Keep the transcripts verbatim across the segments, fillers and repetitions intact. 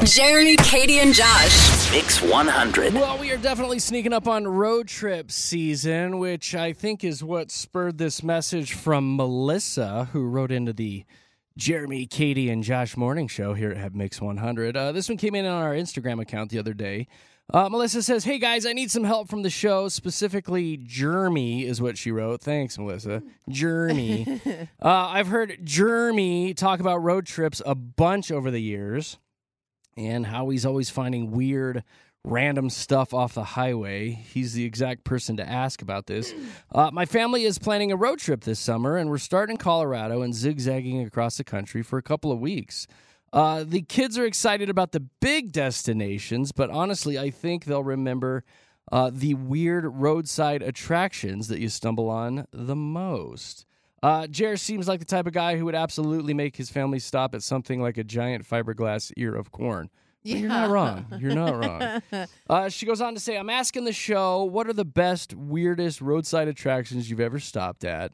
Jeremy, Katie, and Josh. Mix one hundred. Well, we are definitely sneaking up on road trip season, which I think is what spurred this message from Melissa, who wrote into the Jeremy, Katie, and Josh morning show here at Mix one hundred. Uh, this one came in on our Instagram account the other day. Uh, Melissa says, hey, guys, I need some help from the show. Specifically, Jeremy is what she wrote. Thanks, Melissa. Jeremy. uh, I've heard Jeremy talk about road trips a bunch over the years and how he's always finding weird, random stuff off the highway. He's the exact person to ask about this. Uh, my family is planning a road trip this summer, and we're starting in Colorado and zigzagging across the country for a couple of weeks. Uh, the kids are excited about the big destinations, but honestly, I think they'll remember uh, the weird roadside attractions that you stumble on the most. Uh, Jer seems like the type of guy who would absolutely make his family stop at something like a giant fiberglass ear of corn. But Yeah. You're not wrong. You're not wrong. Uh, she goes on to say, I'm asking the show, what are the best, weirdest roadside attractions you've ever stopped at?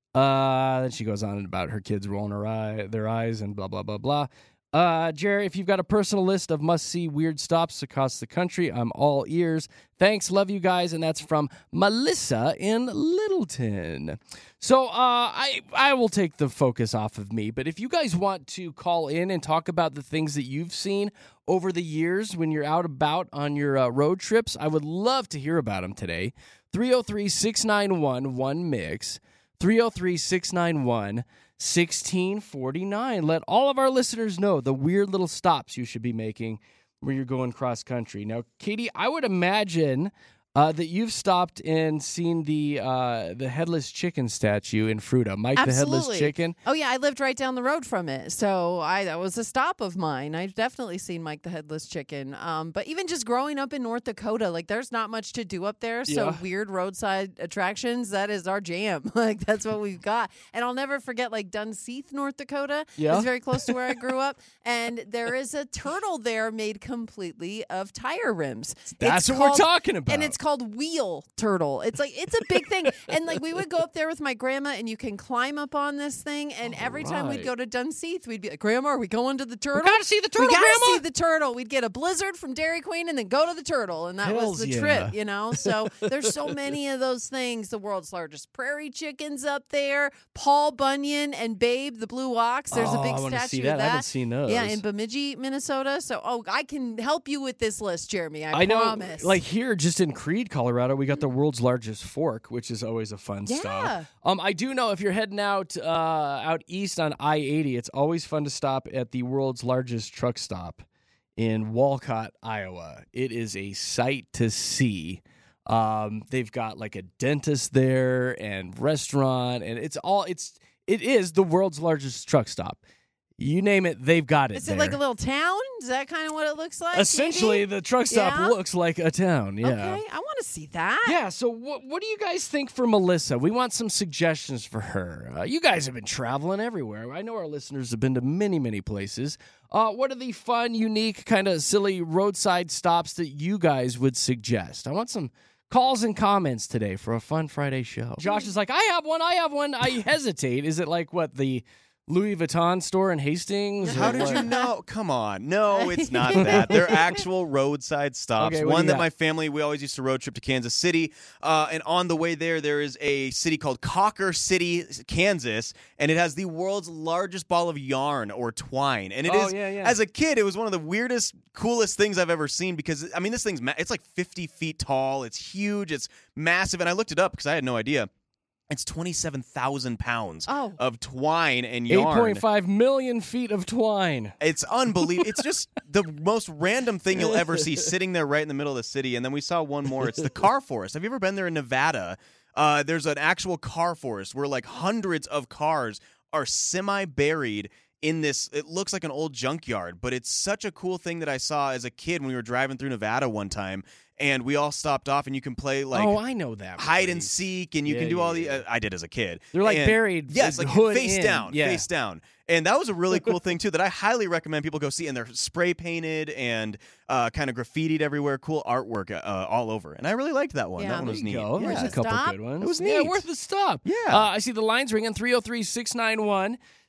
Uh, then she goes on about her kids rolling her eye, their eyes and blah, blah, blah, blah. Uh, Jerry, if you've got a personal list of must-see weird stops across the country, I'm all ears. Thanks, love you guys, and that's from Melissa in Littleton. So uh, I I will take the focus off of me, but if you guys want to call in and talk about the things that you've seen over the years when you're out about on your uh, road trips, I would love to hear about them today. three oh three, six nine one, one mix, three oh three, six nine one, sixteen forty-nine. Let all of our listeners know the weird little stops you should be making where you're going cross country. Now, Katie, I would imagine uh, that you've stopped and seen the uh, the headless chicken statue in Fruita, Mike Absolutely. the Headless Chicken. Oh, yeah, I lived right down the road from it. So I that was a stop of mine. I've definitely seen Mike the Headless Chicken. Um, but even just growing up in North Dakota, like there's not much to do up there. So Yeah. weird roadside attractions, that is our jam. Like that's what we've got. And I'll never forget like Dunseith, North Dakota. Yeah. It's very close to where I grew up. And there is a turtle there made completely of tire rims. That's It's what called- we're talking about. And it's called wheel turtle. It's like it's a big thing. And like we would go up there with my grandma and you can climb up on this thing. And All every time we'd right. go to Dunseith, we'd be like, Grandma, are we going to the turtle? We gotta see the turtle, We gotta Grandma. see the turtle. We'd get a Blizzard from Dairy Queen and then go to the turtle. And that Hells was the yeah. trip, you know? So there's so many of those things. The world's largest prairie chickens up there. Paul Bunyan and Babe, the blue ox. There's Oh, a big I wanna statue see that. of I that. haven't seen those. Yeah, in Bemidji, Minnesota. So, oh, I can help you with this list, Jeremy. I, I know, promise. like here, just in Creed, Colorado, we got the world's largest fork, which is always a fun Yeah. stop. Um, I do know if you're heading out uh, out east on I eighty, it's always fun to stop at the world's largest truck stop in Walcott, Iowa. It is a sight to see. Um, they've got like a dentist there and restaurant, and it's all it's it is the world's largest truck stop. You name it, they've got it. Is there. it like a little town? Is that kind of what it looks like? Essentially, maybe? the truck stop Yeah? looks like a town. Yeah. Okay, I want to see that. Yeah, so what what do you guys think for Melissa? We want some suggestions for her. Uh, you guys have been traveling everywhere. I know our listeners have been to many, many places. Uh, what are the fun, unique, kind of silly roadside stops that you guys would suggest? I want some calls and comments today for a fun Friday show. Josh is like, I have one, I have one. I hesitate. Is it like what, the Louis Vuitton store in Hastings? How or did what? you know? Come on. No, it's not that. They're actual roadside stops. Okay, what do One you that got? my family, we always used to road trip to Kansas City. Uh, and on the way there, there is a city called Cocker City, Kansas. And it has the world's largest ball of yarn or twine. And it Oh, is, yeah, yeah. as a kid, it was one of the weirdest, coolest things I've ever seen because, I mean, this thing's, ma- it's like fifty feet tall. It's huge. It's massive. And I looked it up because I had no idea. It's twenty-seven thousand pounds Oh. of twine and eight yarn. point five million feet of twine. It's unbelievable. It's just the most random thing you'll ever see sitting there right in the middle of the city. And then we saw one more. It's the car forest. Have you ever been there in Nevada? Uh, there's an actual car forest where like hundreds of cars are semi-buried in this. It looks like an old junkyard, but it's such a cool thing that I saw as a kid when we were driving through Nevada one time. And we all stopped off, and you can play like oh, I know that. hide and place. seek, and you Yeah, can do all yeah, the. Uh, I did as a kid. They're like And- buried, Yes, like like hood face in. down, Yeah. face down. And that was a really cool thing too that I highly recommend people go see. And they're spray painted and uh, kind of graffitied everywhere. Cool artwork uh, all over. And I really liked that one. Yeah, that one there was you neat. go. There's Yeah. a couple Stop. good ones. It was Yeah, neat. worth the stop. Yeah. Uh, I see the lines ringing three oh three, six nine one,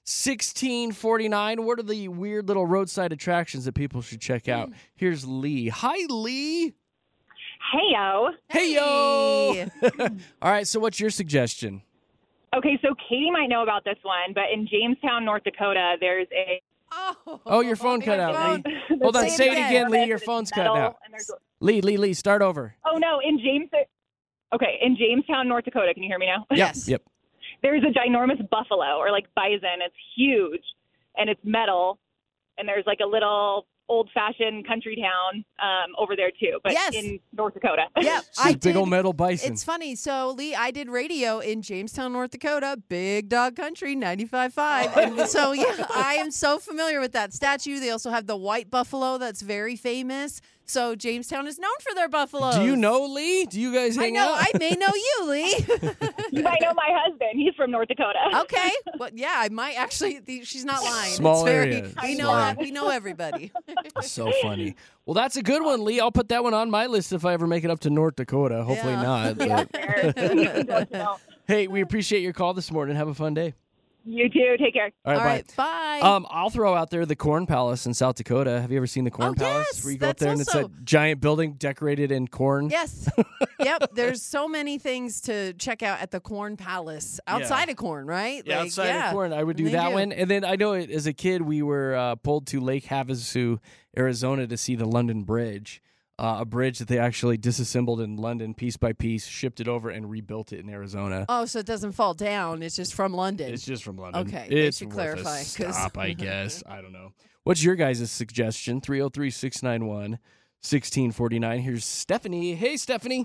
sixteen forty-nine. What are the weird little roadside attractions that people should check out? Here's Lee. Hi, Lee. Hey, yo. Hey, yo. All right, so what's your suggestion? Okay, so Katie might know about this one, but in Jamestown, North Dakota, there's a... Oh, Oh, your phone cut out, phone. Lee. Hold on, Say it say it again. again, Lee. Your phone's metal, cutting out. and there's- Lee, Lee, Lee, start over. Oh, no, in James... Okay, in Jamestown, North Dakota, can you hear me now? Yes. Yep. There's a ginormous buffalo, or like bison. It's huge, and it's metal, and there's like a little old-fashioned country town um, over there, too, but Yes. in North Dakota. Yeah, It's I a big old did. metal bison. It's funny. So, Lee, I did radio in Jamestown, North Dakota, Big Dog Country, ninety-five point five. And so, yeah, I am so familiar with that statue. They also have the white buffalo that's very famous. So, Jamestown is known for their buffaloes. Do you know Lee? Do you guys I hang know. out? I may know you, Lee. You might know my husband. He's from North Dakota. Okay. Well, yeah, I might actually. the- She's not lying. Small it's very, area. We Small know. area. We know everybody. So funny. Well, that's a good one, Lee. I'll put that one on my list if I ever make it up to North Dakota. Hopefully Yeah. not. Yeah, but- fair. Just let you know. Hey, we appreciate your call this morning. Have a fun day. You too. Take care. All right, All bye. right. Bye. Um, I'll throw out there the Corn Palace in South Dakota. Have you ever seen the Corn Oh, Palace? yes, Where you go up that's there and it's also- that giant building decorated in corn. Yes. Yep. There's so many things to check out at the Corn Palace outside of Corn, right? Yeah, Like, outside yeah. of corn, I would do They that do. one. And then I know it, as a kid, we were uh, pulled to Lake Havasu, Arizona, to see the London Bridge, uh, a bridge that they actually disassembled in London piece by piece, shipped it over, and rebuilt it in Arizona. Oh, so it doesn't fall down. It's just from London. It's just from London. Okay, they it's should worth clarify, a 'cause- stop, I guess. I don't know. What's your guys' suggestion? three oh three, six nine one, one six four nine. Here's Stephanie. Hey, Stephanie.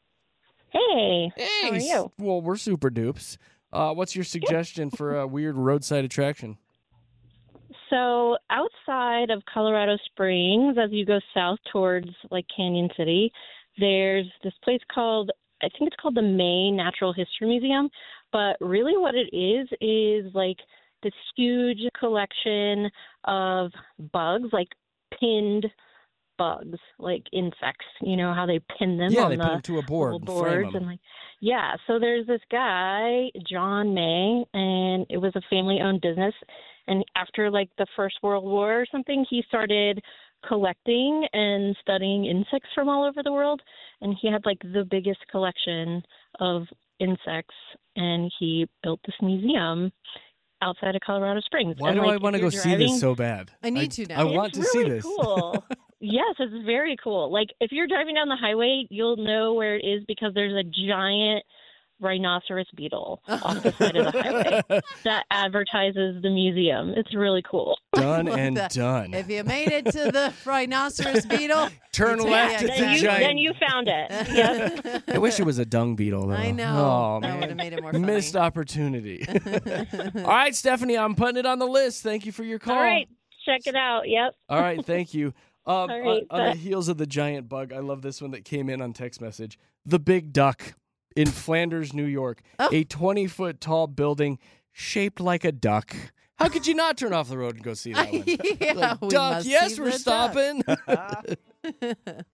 Hey, Hey. how are you? Well, we're super dupes. Uh, what's your suggestion for a weird roadside attraction? So outside of Colorado Springs, as you go south towards like Canyon City, there's this place called, I think it's called the Maine Natural History Museum. But really what it is is like this huge collection of bugs, like pinned bugs, like insects. You know how they pin them Yeah, on they the put them to a board little and frame boards them. and like yeah. So there's this guy, John May, and it was a family-owned business. And after like the First World War or something, he started collecting and studying insects from all over the world. And he had like the biggest collection of insects. And he built this museum outside of Colorado Springs. Why and, do like, I want to if go you're see driving- this so bad? I need to now. I want it's to see really this. Cool. Yes, it's very cool. Like if you're driving down the highway, you'll know where it is because there's a giant rhinoceros beetle off the side of the highway that advertises the museum. It's really cool. Done love and that. done. If you made it to the rhinoceros beetle, Turn it's- left, yeah, it's Then a exactly. you, giant. then you found it. Yep. I wish it was a dung beetle, though. I know. Oh, that man. would have made it more funny. Missed opportunity. All right, Stephanie, I'm putting it on the list. Thank you for your call. All right. Check it out. Yep. All right, thank you. Um, All right, on, on the bye. heels of the giant bug, I love this one that came in on text message. The Big Duck in Flanders, New York. Oh. A twenty-foot tall building shaped like a duck. How could you not turn off the road and go see that one? yeah, Like, we duck, must yes, see we're the duck. stopping.